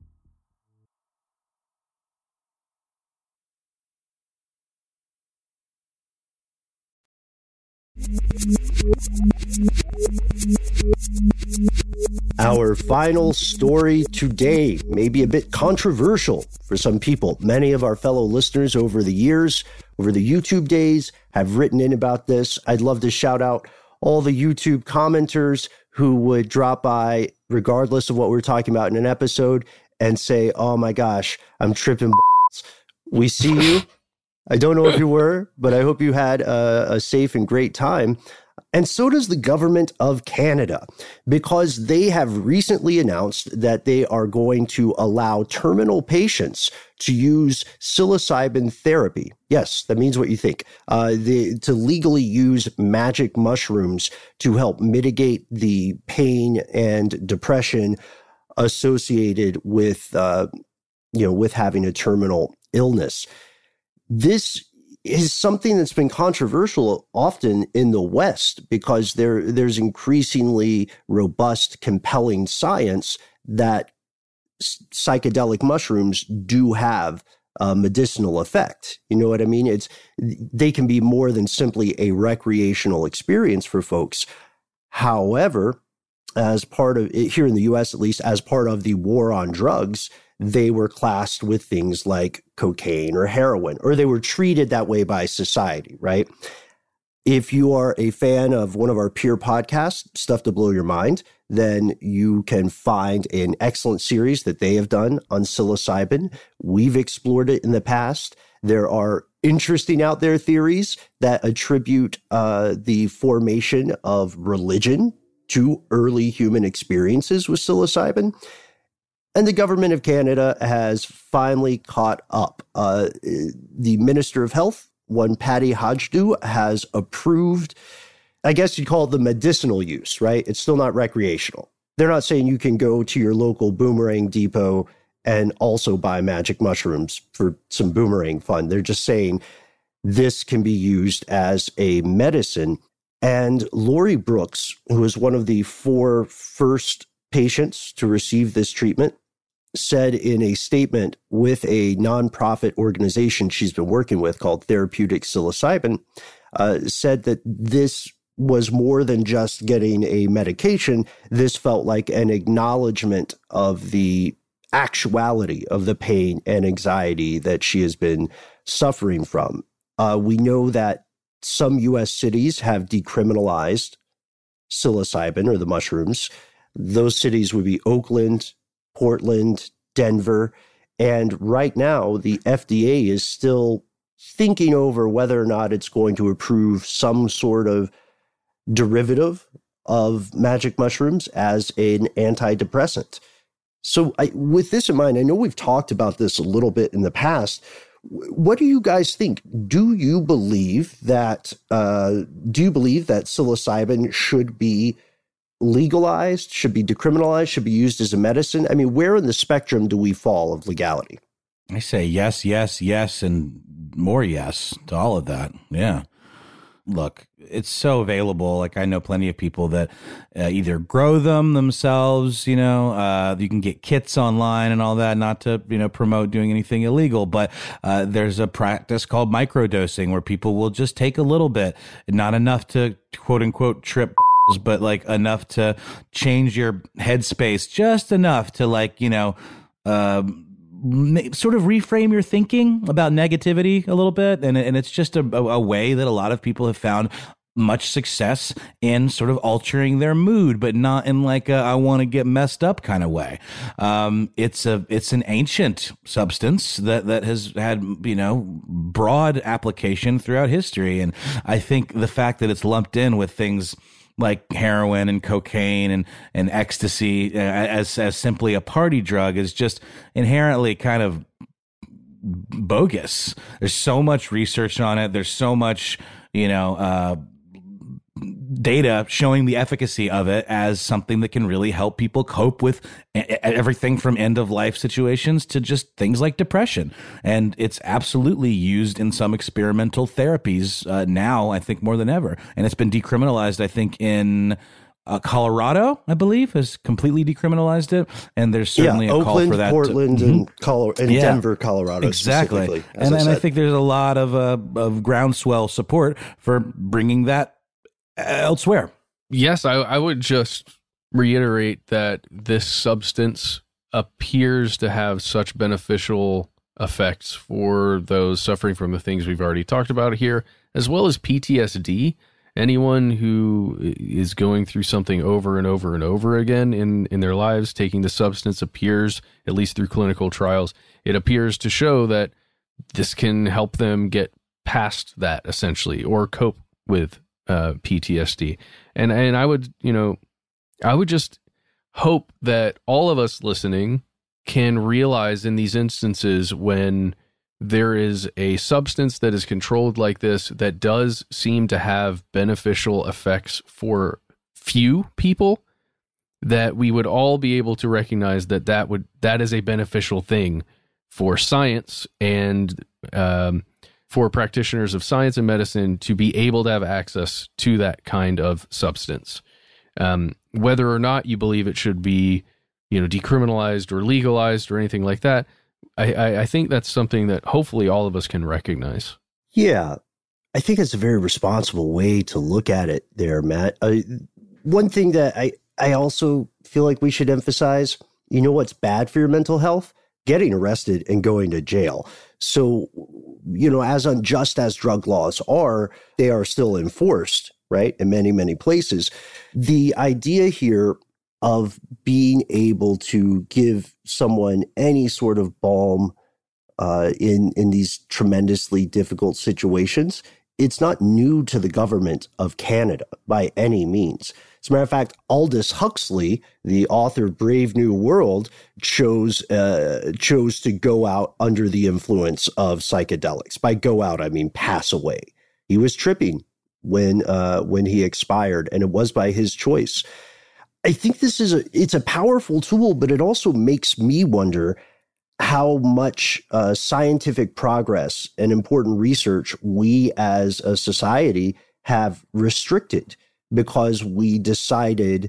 Our final story today may be a bit controversial for some people. Many of our fellow listeners over the years, over the YouTube days, have written in about this. I'd love to shout out all the YouTube commenters who would drop by, regardless of what we're talking about in an episode, and say, oh my gosh, I'm tripping balls. We see you. I don't know if you were, but I hope you had a safe and great time. And so does the government of Canada, because they have recently announced that they are going to allow terminal patients to use psilocybin therapy. Yes, that means what you think. To legally use magic mushrooms to help mitigate the pain and depression associated with, with having a terminal illness. This is something that's been controversial often in the West because there's increasingly robust, compelling science that psychedelic mushrooms do have a medicinal effect. You know what I mean? They can be more than simply a recreational experience for folks. However, as part of it, here in the U.S., at least, as part of the war on drugs, they were classed with things like cocaine or heroin, or they were treated that way by society, right? If you are a fan of one of our peer podcasts, Stuff to Blow Your Mind, then you can find an excellent series that they have done on psilocybin. We've explored it in the past. There are interesting out there theories that attribute the formation of religion to early human experiences with psilocybin. And the government of Canada has finally caught up. The Minister of Health, one Patty Hajdu, has approved, I guess you'd call it the medicinal use, right? It's still not recreational. They're not saying you can go to your local Boomerang depot and also buy magic mushrooms for some Boomerang fun. They're just saying this can be used as a medicine. And Lori Brooks, who is one of the 4 first patients to receive this treatment, said in a statement with a nonprofit organization she's been working with called Therapeutic Psilocybin, said that this was more than just getting a medication. This felt like an acknowledgement of the actuality of the pain and anxiety that she has been suffering from. We know that some U.S. cities have decriminalized psilocybin or the mushrooms. Those cities would be Oakland, Portland, Denver. And right now, the FDA is still thinking over whether or not it's going to approve some sort of derivative of magic mushrooms as an antidepressant. So with this in mind, I know we've talked about this a little bit in the past. What do you guys think? Do you believe that psilocybin should be legalized, should be decriminalized, should be used as a medicine? I mean, where in the spectrum do we fall of legality? I say yes, yes, yes, and more yes to all of that. Yeah. Look, it's so available. Like, I know plenty of people that either grow them themselves, you can get kits online and all that, not to, promote doing anything illegal. But there's a practice called microdosing where people will just take a little bit, not enough to quote unquote trip, but like enough to change your headspace, just enough to sort of reframe your thinking about negativity a little bit. And it's just a way that a lot of people have found much success in sort of altering their mood, but not in like a I want to get messed up kind of way. It's an ancient substance that has had, broad application throughout history. And I think the fact that it's lumped in with things like heroin and cocaine and ecstasy as simply a party drug is just inherently kind of bogus. There's so much research on it. There's so much, data showing the efficacy of it as something that can really help people cope with everything from end of life situations to just things like depression. And it's absolutely used in some experimental therapies now, I think more than ever. And it's been decriminalized, I think, in Colorado, I believe, has completely decriminalized it. And there's certainly a call for that. Portland, and Denver, Colorado. Exactly. And I think there's a lot of groundswell support for bringing that elsewhere. Yes, I would just reiterate that this substance appears to have such beneficial effects for those suffering from the things we've already talked about here, as well as PTSD. Anyone who is going through something over and over and over again in their lives, taking the substance appears, at least through clinical trials, it appears to show that this can help them get past that essentially, or cope with PTSD. And I would just hope that all of us listening can realize in these instances when there is a substance that is controlled like this that does seem to have beneficial effects for few people, that we would all be able to recognize that is a beneficial thing for science and for practitioners of science and medicine to be able to have access to that kind of substance. Whether or not you believe it should be, decriminalized or legalized or anything like that, I think that's something that hopefully all of us can recognize. Yeah, I think it's a very responsible way to look at it there, Matt. One thing that I also feel like we should emphasize, what's bad for your mental health? Getting arrested and going to jail. So, as unjust as drug laws are, they are still enforced, right, in many, many places. The idea here of being able to give someone any sort of balm in these tremendously difficult situations, it's not new to the government of Canada by any means. As a matter of fact, Aldous Huxley, the author of Brave New World, chose to go out under the influence of psychedelics. By go out, I mean pass away. He was tripping when he expired, and it was by his choice. I think it's a powerful tool, but it also makes me wonder how much scientific progress and important research we as a society have restricted because we decided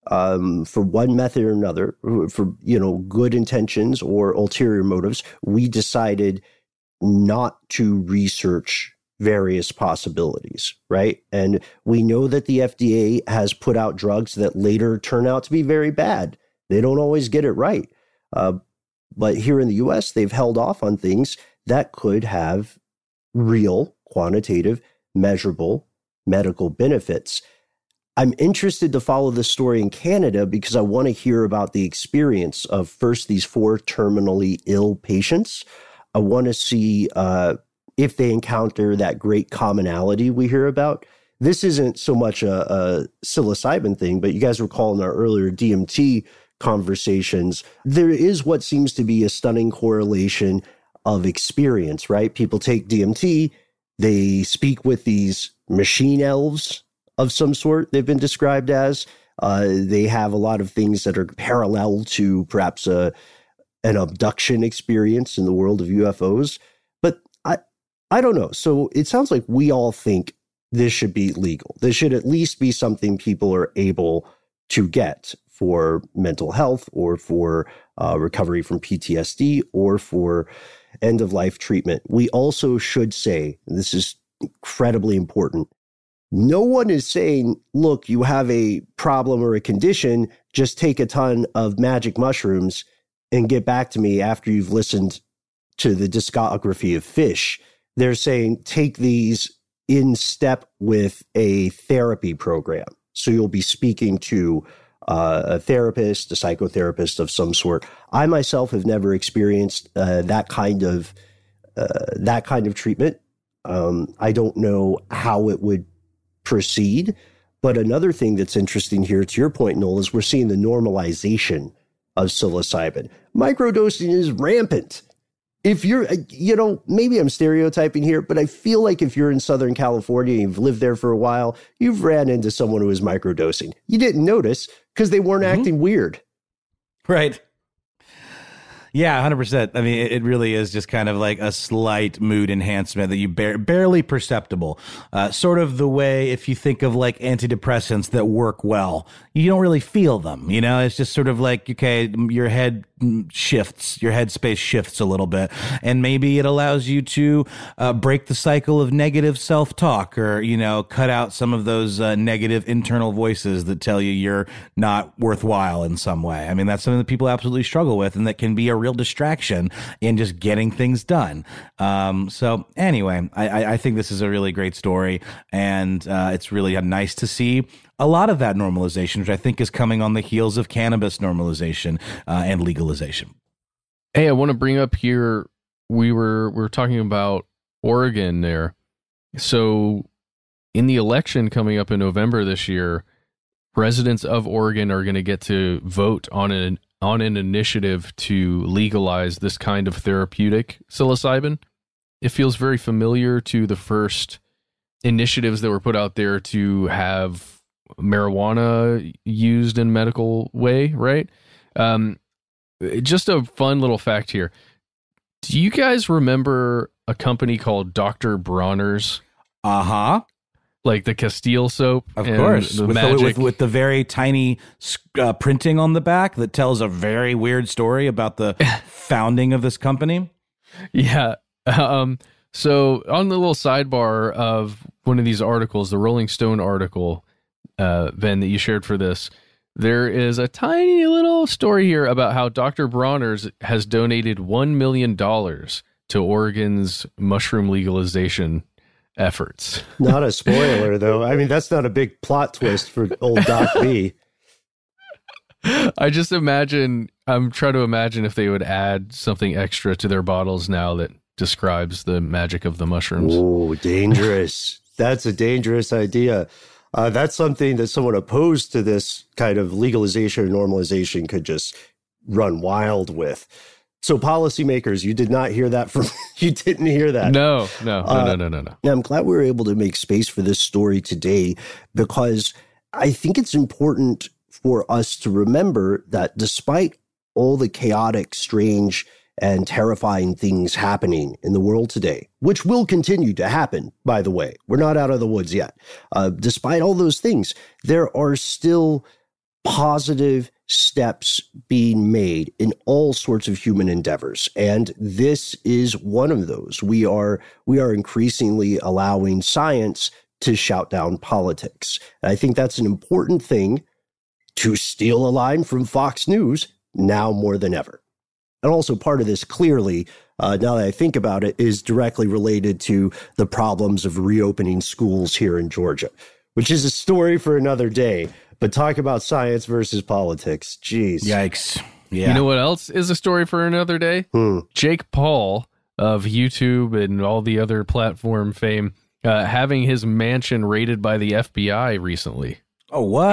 for one method or another, for, good intentions or ulterior motives, we decided not to research various possibilities, right? And we know that the FDA has put out drugs that later turn out to be very bad. They don't always get it right. But here in the US, they've held off on things that could have real, quantitative, measurable medical benefits. I'm interested to follow this story in Canada because I want to hear about the experience of first these 4 terminally ill patients. I want to see if they encounter that great commonality we hear about. This isn't so much a psilocybin thing, but you guys recall in our earlier DMT conversations, there is what seems to be a stunning correlation of experience, right? People take DMT, they speak with these machine elves of some sort, they've been described as. They have a lot of things that are parallel to perhaps an abduction experience in the world of UFOs. But I don't know. So it sounds like we all think this should be legal. This should at least be something people are able to get for mental health or for recovery from PTSD or for end-of-life treatment. We also should say, and this is incredibly important, no one is saying, look, you have a problem or a condition, just take a ton of magic mushrooms and get back to me after you've listened to the discography of Phish. They're saying take these in step with a therapy program. So you'll be speaking to a therapist, a psychotherapist of some sort. I myself have never experienced that kind of treatment. I don't know how it would proceed. But another thing that's interesting here, to your point, Noel, is we're seeing the normalization of psilocybin. Microdosing is rampant. If you're, maybe I'm stereotyping here, but I feel like if you're in Southern California and you've lived there for a while, you've ran into someone who is microdosing. You didn't notice because they weren't acting weird. Right. Yeah, 100%. I mean, it really is just kind of like a slight mood enhancement that you barely perceptible. Sort of the way if you think of like antidepressants that work well, you don't really feel them. It's just sort of like, okay, your head shifts, your headspace shifts a little bit, and maybe it allows you to break the cycle of negative self-talk, or cut out some of those negative internal voices that tell you you're not worthwhile in some way. I mean, that's something that people absolutely struggle with, and that can be a real distraction in just getting things done. So anyway, I think this is a really great story, and it's really nice to see a lot of that normalization, which I think is coming on the heels of cannabis normalization and legalization. Hey, I want to bring up here, we were talking about Oregon there. So in the election coming up in November this year, residents of Oregon are going to get to vote on an initiative to legalize this kind of therapeutic psilocybin. It feels very familiar to the first initiatives that were put out there to have marijuana used in medical way, right? Just a fun little fact here. Do you guys remember a company called Dr. Bronner's? Uh-huh. Like the Castile soap? Of course. With the very tiny printing on the back that tells a very weird story about the founding of this company. Yeah. So on the little sidebar of one of these articles, the Rolling Stone article, Ben, that you shared for this, there is a tiny little story here about how Dr. Bronner's has donated $1 million to Oregon's mushroom legalization efforts. Not a spoiler, though. I mean, that's not a big plot twist for old Doc B. I'm trying to imagine if they would add something extra to their bottles now that describes the magic of the mushrooms. Oh, dangerous. That's a dangerous idea. That's something that someone opposed to this kind of legalization or normalization could just run wild with. So policymakers, you did not hear that from, you didn't hear that. No. I'm glad we were able to make space for this story today, because I think it's important for us to remember that despite all the chaotic, strange, and terrifying things happening in the world today, which will continue to happen, by the way. We're not out of the woods yet. Despite all those things, there are still positive steps being made in all sorts of human endeavors. And this is one of those. We are increasingly allowing science to shout down politics. And I think that's an important thing, to steal a line from Fox News, now more than ever. And also part of this, clearly, now that I think about it, is directly related to the problems of reopening schools here in Georgia, which is a story for another day. But talk about science versus politics. Jeez. Yikes. Yeah. You know what else is a story for another day? Jake Paul of YouTube and all the other platform fame having his mansion raided by the FBI recently. Oh, what?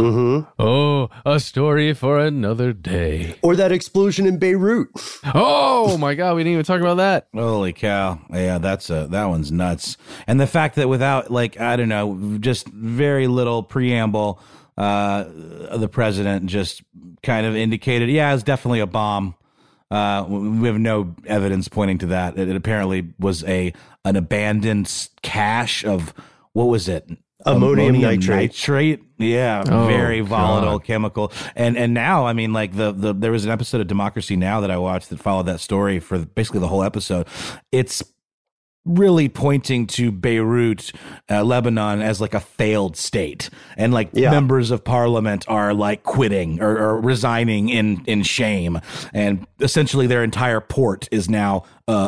Oh, a story for another day. Or that explosion in Beirut. Oh, my God. We didn't even talk about that. Holy cow. Yeah, that one's nuts. And the fact that without, I don't know, just very little preamble, the president just kind of indicated, yeah, it's definitely a bomb. We have no evidence pointing to that. It apparently was an abandoned cache of, what was it? Ammonium nitrate. Yeah, very volatile chemical. And now, I mean, there was an episode of Democracy Now! That I watched that followed that story for basically the whole episode. It's really pointing to Beirut, Lebanon, as a failed state. And members of parliament are quitting or resigning in shame. And essentially their entire port is now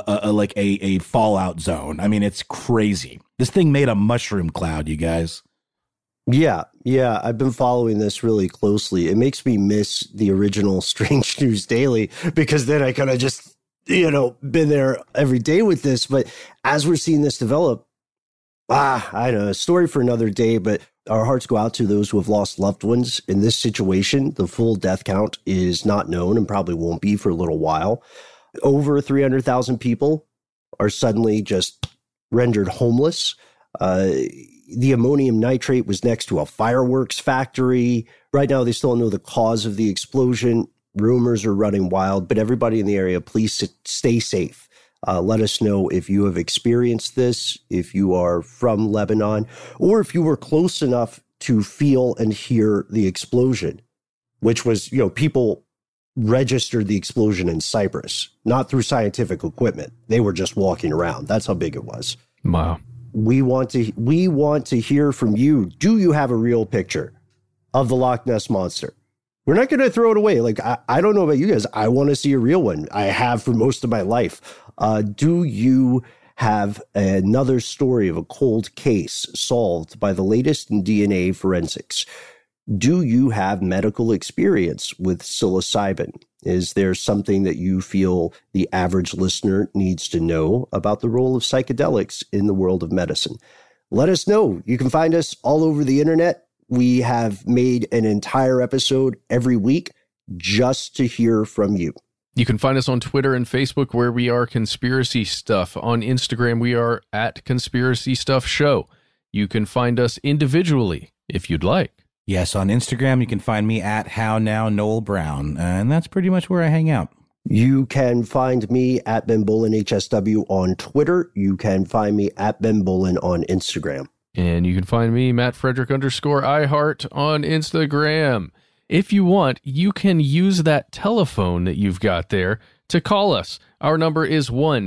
a fallout zone. I mean, it's crazy. This thing made a mushroom cloud, you guys. Yeah. I've been following this really closely. It makes me miss the original Strange News Daily, because then I kind of just, been there every day with this. But as we're seeing this develop, I don't know, a story for another day, but our hearts go out to those who have lost loved ones in this situation. The full death count is not known and probably won't be for a little while. Over 300,000 people are suddenly just rendered homeless. The ammonium nitrate was next to a fireworks factory. Right now, they still don't know the cause of the explosion. Rumors are running wild, but everybody in the area, please stay safe. Let us know if you have experienced this, if you are from Lebanon, or if you were close enough to feel and hear the explosion, which was, people registered the explosion in Cyprus, not through scientific equipment. They were just walking around. That's how big it was. Wow. We want to hear from you. Do you have a real picture of the Loch Ness Monster? We're not going to throw it away. I don't know about you guys. I want to see a real one. I have for most of my life. Do you have another story of a cold case solved by the latest in DNA forensics? Do you have medical experience with psilocybin? Is there something that you feel the average listener needs to know about the role of psychedelics in the world of medicine? Let us know. You can find us all over the internet. We have made an entire episode every week just to hear from you. You can find us on Twitter and Facebook, where we are Conspiracy Stuff. On Instagram, we are at Conspiracy Stuff Show. You can find us individually if you'd like. Yes, on Instagram, you can find me at HowNowNoel and that's pretty much where I hang out. You can find me at Ben Bolin HSW on Twitter. You can find me at Ben Bolin on Instagram. And you can find me, Matt Frederick _iHeart on Instagram. If you want, you can use that telephone that you've got there to call us. Our number is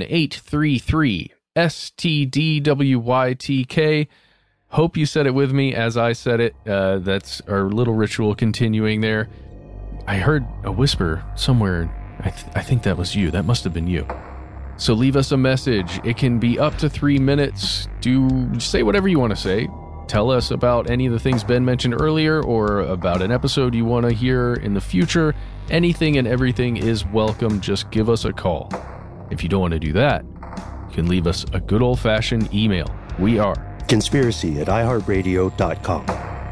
1-833-STDWYTK. Hope you said it with me as I said it. That's our little ritual continuing there. I heard a whisper somewhere. I think that was you. That must have been you. So leave us a message. It can be up to 3 minutes. Say whatever you want to say. Tell us about any of the things Ben mentioned earlier, or about an episode you want to hear in the future. Anything and everything is welcome. Just give us a call. If you don't want to do that, you can leave us a good old-fashioned email. We are conspiracy@iheartradio.com.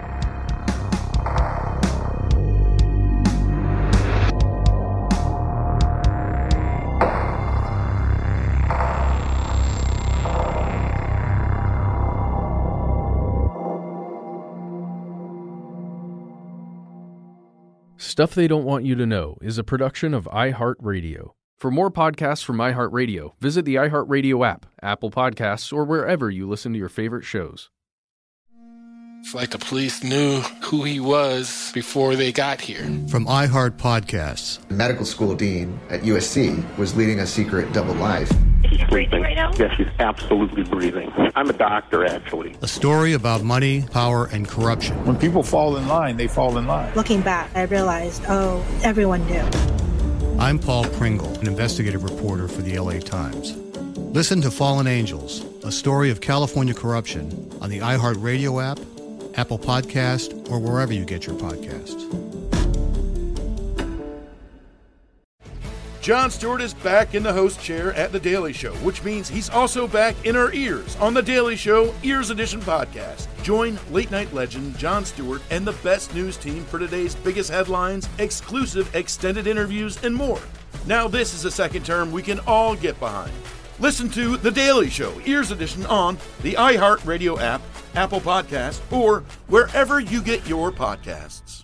Stuff They Don't Want You to Know is a production of iHeartRadio. For more podcasts from iHeartRadio, visit the iHeartRadio app, Apple Podcasts, or wherever you listen to your favorite shows. It's like the police knew who he was before they got here. From iHeart Podcasts. The medical school dean at USC was leading a secret double life. She's breathing right now? Yes, she's absolutely breathing. I'm a doctor, actually. A story about money, power, and corruption. When people fall in line, they fall in line. Looking back, I realized, everyone knew. I'm Paul Pringle, an investigative reporter for the LA Times. Listen to Fallen Angels, a story of California corruption on the iHeart Radio app, Apple Podcast, or wherever you get your podcasts. Jon Stewart is back in the host chair at The Daily Show, which means he's also back in our ears on The Daily Show Ears Edition podcast. Join late-night legend Jon Stewart and the best news team for today's biggest headlines, exclusive extended interviews, and more. Now this is a second term we can all get behind. Listen to The Daily Show Ears Edition on the iHeart Radio app, Apple Podcasts, or wherever you get your podcasts.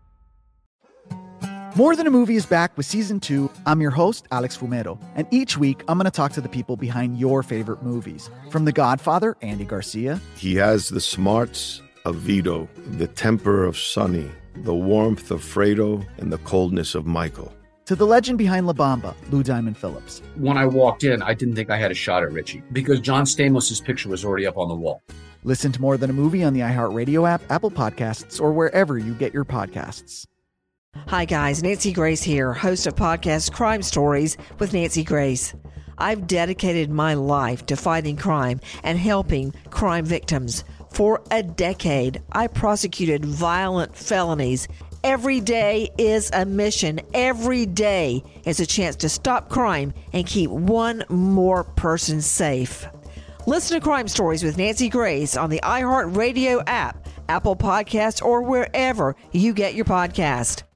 More Than a Movie is back with Season 2. I'm your host, Alex Fumero, and each week I'm going to talk to the people behind your favorite movies. From The Godfather, Andy Garcia. He has the smarts of Vito, the temper of Sonny, the warmth of Fredo, and the coldness of Michael. To the legend behind La Bamba, Lou Diamond Phillips. When I walked in, I didn't think I had a shot at Richie because John Stamos' picture was already up on the wall. Listen to More Than a Movie on the iHeartRadio app, Apple Podcasts, or wherever you get your podcasts. Hi guys, Nancy Grace here, host of podcast Crime Stories with Nancy Grace. I've dedicated my life to fighting crime and helping crime victims. For a decade, I prosecuted violent felonies. Every day is a mission. Every day is a chance to stop crime and keep one more person safe. Listen to Crime Stories with Nancy Grace on the iHeartRadio app, Apple Podcasts, or wherever you get your podcast.